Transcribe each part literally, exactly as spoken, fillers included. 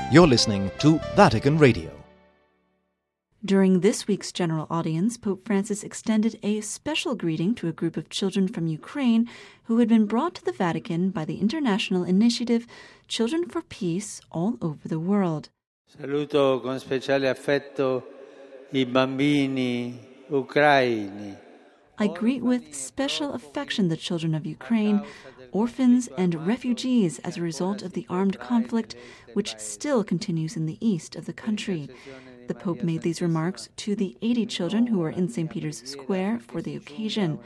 You're listening to Vatican Radio. During this week's general audience, Pope Francis extended a special greeting to a group of children from Ukraine who had been brought to the Vatican by the international initiative Children for Peace all over the world. Saluto con speciale affetto I bambini ucraini. I greet with special affection the children of Ukraine, orphans and refugees as a result of the armed conflict which still continues in the east of the country. The Pope made these remarks to the eighty children who were in Saint Peter's Square for the occasion.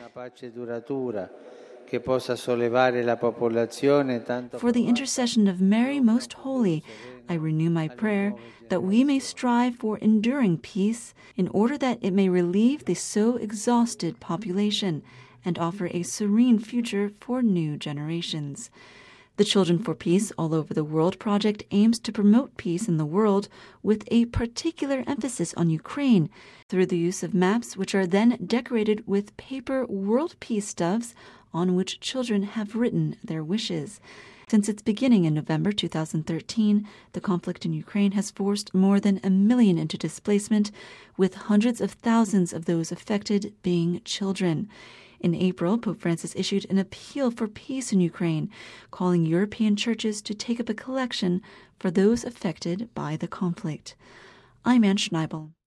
For the intercession of Mary Most Holy, I renew my prayer that we may strive for enduring peace in order that it may relieve the so exhausted population and offer a serene future for new generations. The Children for Peace All Over the World project aims to promote peace in the world with a particular emphasis on Ukraine through the use of maps which are then decorated with paper world peace doves on which children have written their wishes. Since its beginning in November two thousand thirteen, the conflict in Ukraine has forced more than a million into displacement, with hundreds of thousands of those affected being children. In April, Pope Francis issued an appeal for peace in Ukraine, calling European churches to take up a collection for those affected by the conflict. I'm Anne Schneibel.